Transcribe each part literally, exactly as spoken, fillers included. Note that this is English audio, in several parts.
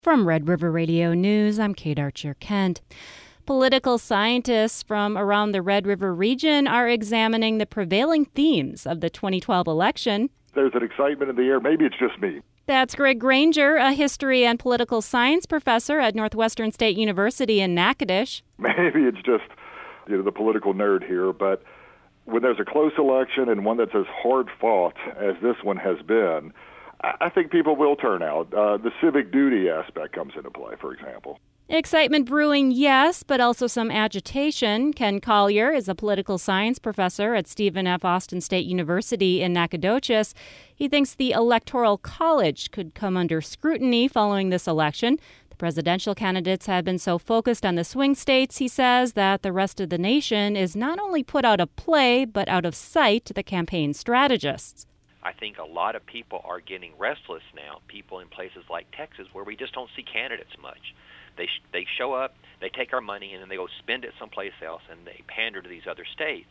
From Red River Radio News, I'm Kate Archer-Kent. Political scientists from around the Red River region are examining the prevailing themes of the twenty twelve election. There's an excitement in the air. Maybe it's just me. That's Greg Granger, a history and political science professor at Northwestern State University in Natchitoches. Maybe it's just, you know, the political nerd here, but when there's a close election and one that's as hard fought as this one has been, I think people will turn out. Uh, the civic duty aspect comes into play, for example. Excitement brewing, yes, but also some agitation. Ken Collier is a political science professor at Stephen F. Austin State University in Nacogdoches. He thinks the Electoral College could come under scrutiny following this election. The presidential candidates have been so focused on the swing states, he says, that the rest of the nation is not only put out of play, but out of sight to the campaign strategists. I think a lot of people are getting restless now, people in places like Texas where we just don't see candidates much. They sh- they show up, they take our money, and then they go spend it someplace else, and they pander to these other states.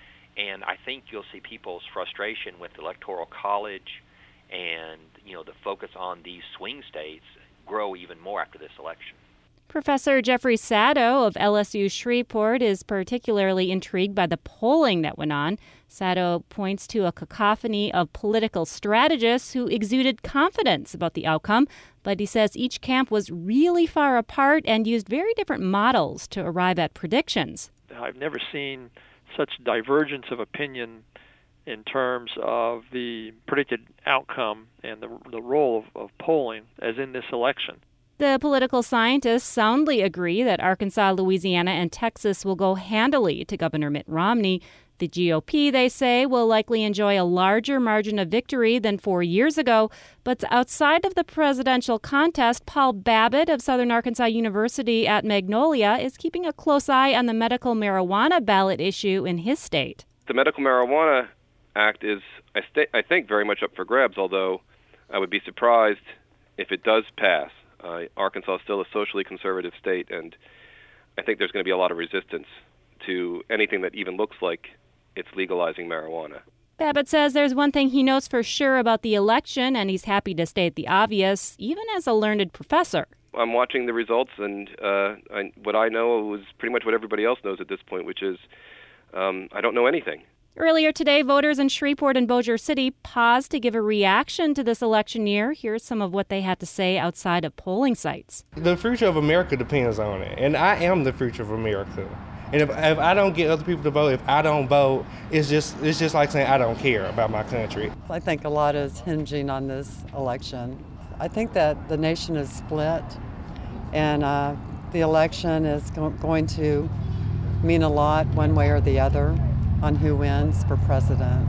And I think you'll see people's frustration with the Electoral College and, you know, the focus on these swing states grow even more after this election. Professor Jeffrey Sato of L S U Shreveport is particularly intrigued by the polling that went on. Sato points to a cacophony of political strategists who exuded confidence about the outcome, but he says each camp was really far apart and used very different models to arrive at predictions. I've never seen such divergence of opinion in terms of the predicted outcome and the, the role of, of polling as in this election. The political scientists soundly agree that Arkansas, Louisiana, and Texas will go handily to Governor Mitt Romney. The G O P, they say, will likely enjoy a larger margin of victory than four years ago. But outside of the presidential contest, Paul Babbitt of Southern Arkansas University at Magnolia is keeping a close eye on the medical marijuana ballot issue in his state. The Medical Marijuana Act is, I, st- I think, very much up for grabs, although I would be surprised if it does pass. Uh, Arkansas is still a socially conservative state, and I think there's going to be a lot of resistance to anything that even looks like it's legalizing marijuana. Babbitt says there's one thing he knows for sure about the election, and he's happy to state the obvious, even as a learned professor. I'm watching the results, and uh, I, what I know is pretty much what everybody else knows at this point, which is um, I don't know anything. Earlier today, voters in Shreveport and Bossier City paused to give a reaction to this election year. Here's some of what they had to say outside of polling sites. The future of America depends on it, and I am the future of America. And if, if I don't get other people to vote, if I don't vote, it's just it's just like saying I don't care about my country. I think a lot is hinging on this election. I think that the nation is split, and uh, the election is go- going to mean a lot one way or the other on who wins for president.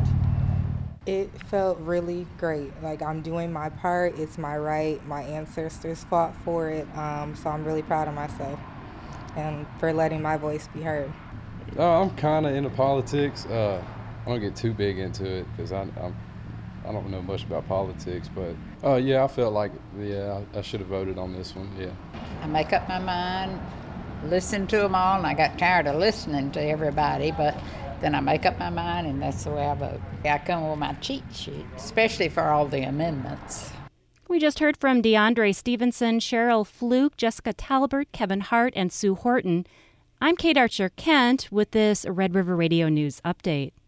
It felt really great. Like, I'm doing my part. It's my right. My ancestors fought for it. Um, so I'm really proud of myself and for letting my voice be heard. Uh, I'm kind of into politics. Uh, I don't get too big into it because I I'm, I don't know much about politics. But uh, yeah, I felt like yeah I, I should have voted on this one. Yeah. I make up my mind, listen to them all, and I got tired of listening to everybody, but then I make up my mind, and that's the way I vote. I come with my cheat sheet, especially for all the amendments. We just heard from DeAndre Stevenson, Cheryl Fluke, Jessica Talbert, Kevin Hart, and Sue Horton. I'm Kate Archer-Kent with this Red River Radio News Update.